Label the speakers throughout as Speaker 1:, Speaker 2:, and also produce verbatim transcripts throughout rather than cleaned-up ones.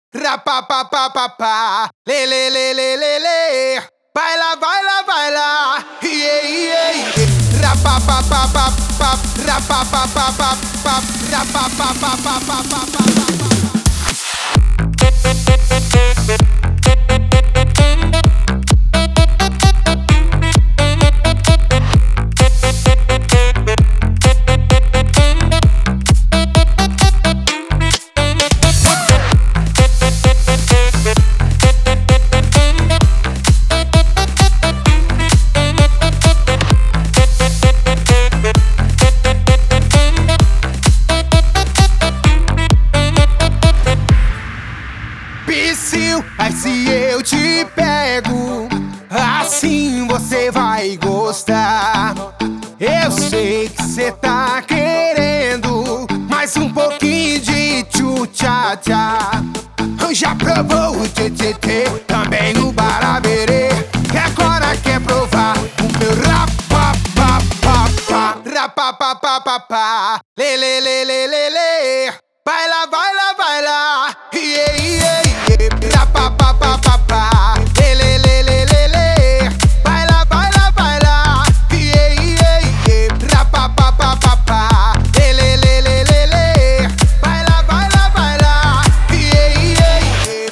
Speaker 1: Rapapapapapá, lê, lê, lê, lê, lê, lê. Vai lá, vai lá, vai lá. Yeah, yeah, yeah. Rapapapapapá, rapapapapapá, rapapapapapá. Psyu, aí se eu te pego, assim você vai gostar. Eu sei que cê tá querendo mais um pouquinho de tchu-tchá-tchá. Já provou o tchê-tchê-tchê, também no Baraberê, e agora quer provar o meu rapapapapá. Rapapapapapá, lê, lê, lê, lê, lê, lê. Vai lá, vai lá, vai lá. Yeah, yeah, yeah. Rapapapapapá, lê, lê, lê, lê, lê, lê. Vai lá, vai lá, vai lá. Yeah, yeah, yeah. Rapapapapapá, lê, lê, lê, lê, lê, lê. Vai lá, vai lá, vai lá. Yeah, yeah, yeah.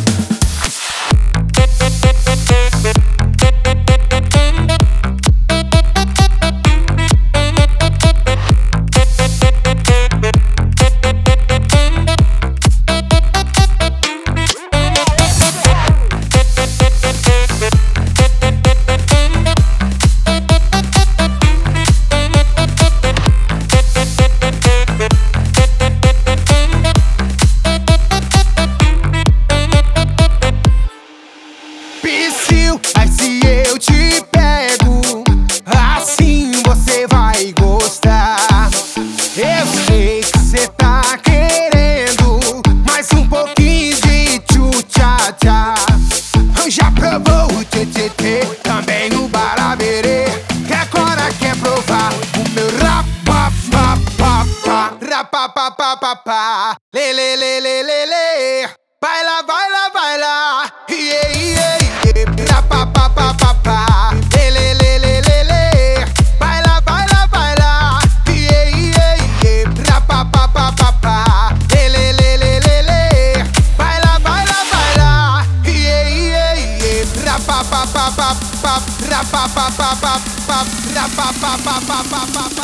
Speaker 1: Psyu, aí se eu te pego, assim você vai gostar. Eu sei que cê tá querendo mais um pouquinho de tchu-tchá-tchá. Já provou o tchê-tchê-tchê, também no Baraberê, que agora quer provar o meu rapapapapá. Rapapapapapá, lê, lê, lê, lê, lê, lê. Vai lá, vai lá, vai lá. Yeah, yeah, yeah. Rapapapapapá, lê, lê, lê, lê, lê, lê. Vai lá, vai lá, vai lá. Yeah, yeah, yeah. Rapapapapapá, lê, lê, lê, lê, lê, lê. Vai lá, vai lá, vai lá. Yeah, yeah, yeah. Rapapapapapá, rapapapapapá, rapapapapapá.